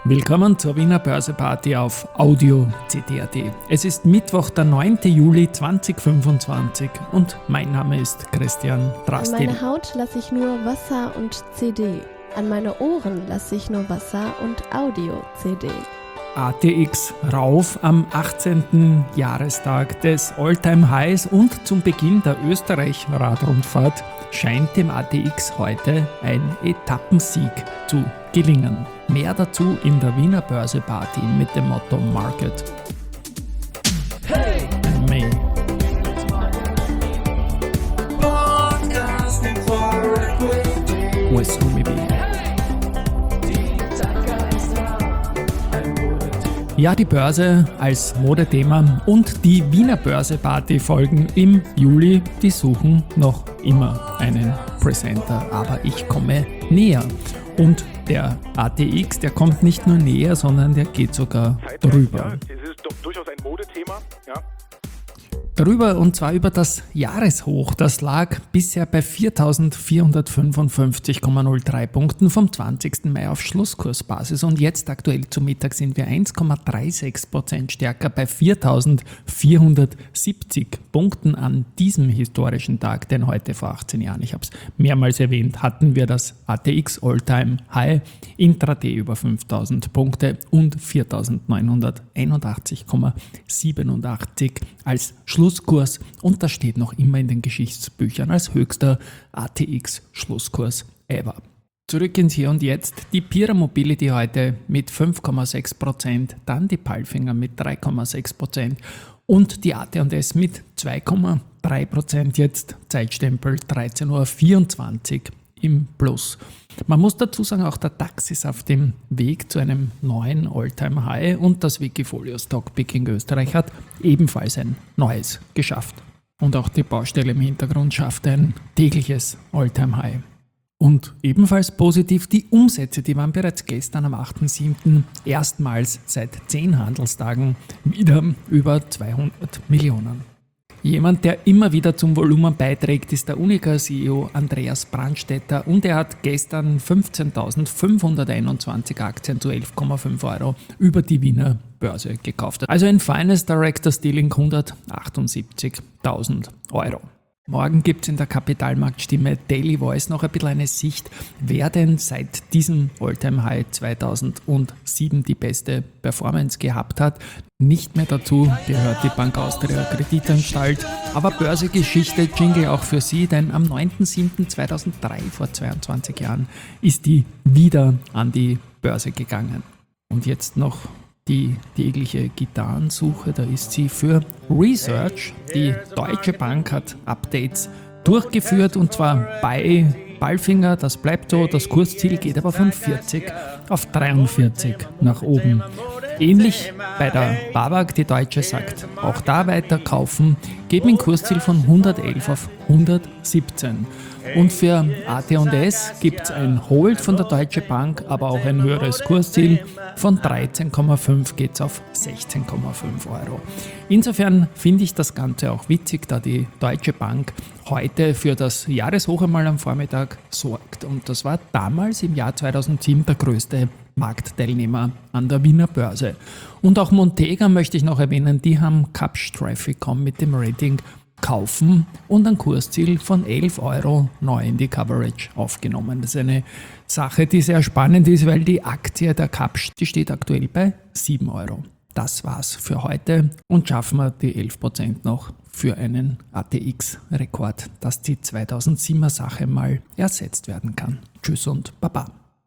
Willkommen zur Wiener Börseparty auf Audio CD.at. Es ist Mittwoch, der 9. Juli 2025 und mein Name ist Christian Drastil. An meine Haut lasse ich nur Wasser und CD. An meine Ohren lasse ich nur Wasser und Audio-CD. ATX rauf am 18. Jahrestag des All-Time-Highs und zum Beginn der Österreich-Radrundfahrt scheint dem ATX heute ein Etappensieg zu gelingen. Mehr dazu in der Wiener Börseparty mit dem Motto Market. Hey! Me. With Sumi B. Ja, die Börse als Modethema und die Wiener Börseparty folgen im Juli, die suchen noch immer einen Presenter, aber ich komme näher. Und der ATX, der kommt nicht nur näher, sondern der geht sogar drüber. Ja, es ist doch durchaus ein Modethema, ja. Drüber, und zwar über das Jahreshoch. Das lag bisher bei 4.455,03 Punkten vom 20. Mai auf Schlusskursbasis. Und jetzt aktuell zu Mittag sind wir 1,36% stärker bei 4.470 Punkten an diesem historischen Tag. Denn heute vor 18 Jahren, ich habe es mehrmals erwähnt, hatten wir das ATX All-Time High intraday über 5.000 Punkte und 4.981,87 als Schlusskurs, und das steht noch immer in den Geschichtsbüchern als höchster ATX-Schlusskurs ever. Zurück ins Hier und Jetzt. Die Pierer Mobility heute mit 5,6%, dann die Palfinger mit 3,6% und die AT&S mit 2,3%. Jetzt Zeitstempel 13.24 Uhr im Plus. Man muss dazu sagen, auch der DAX ist auf dem Weg zu einem neuen All-Time-High und das Wikifolio Stockpicking Österreich hat ebenfalls ein neues geschafft. Und auch die Baustelle im Hintergrund schafft ein tägliches All-Time-High. Und ebenfalls positiv, die Umsätze, die waren bereits gestern am 8.7. erstmals seit 10 Handelstagen wieder über 200 Millionen. Jemand, der immer wieder zum Volumen beiträgt, ist der Unica-CEO Andreas Brandstätter und er hat gestern 15.521 Aktien zu 11,5 Euro über die Wiener Börse gekauft. Also ein feines Director's Dealing, 178.000 Euro. Morgen gibt es in der Kapitalmarktstimme Daily Voice noch ein bisschen eine Sicht, wer denn seit diesem All-Time-High 2007 die beste Performance gehabt hat. Nicht mehr dazu gehört die Bank Austria Kreditanstalt, aber Börsegeschichte Jingle auch für Sie, denn am 9.7.2003, vor 22 Jahren, ist die wieder an die Börse gegangen. Und jetzt noch die tägliche Gitarrensuche, da ist sie für Research. Die Deutsche Bank hat Updates durchgeführt und zwar bei Palfinger, das bleibt so, das Kursziel geht aber von 40 auf 43 nach oben. Ähnlich bei der BAWAG, die Deutsche sagt, auch da weiter kaufen, geben ein Kursziel von 111 auf 117. Und für AT&S gibt es ein Hold von der Deutschen Bank, aber auch ein höheres Kursziel. Von 13,5 geht es auf 16,5 Euro. Insofern finde ich das Ganze auch witzig, da die Deutsche Bank heute für das Jahreshoch einmal am Vormittag sorgt. Und das war damals im Jahr 2007 der größte Marktteilnehmer an der Wiener Börse. Und auch Montega möchte ich noch erwähnen, die haben Capsch-Traffic.com mit dem Rating kaufen und ein Kursziel von 11 Euro neu in die Coverage aufgenommen. Das ist eine Sache, die sehr spannend ist, weil die Aktie der Capsch, die steht aktuell bei 7 Euro. Das war's für heute und schaffen wir die 11% noch für einen ATX-Rekord, dass die 2007er Sache mal ersetzt werden kann. Tschüss und Baba.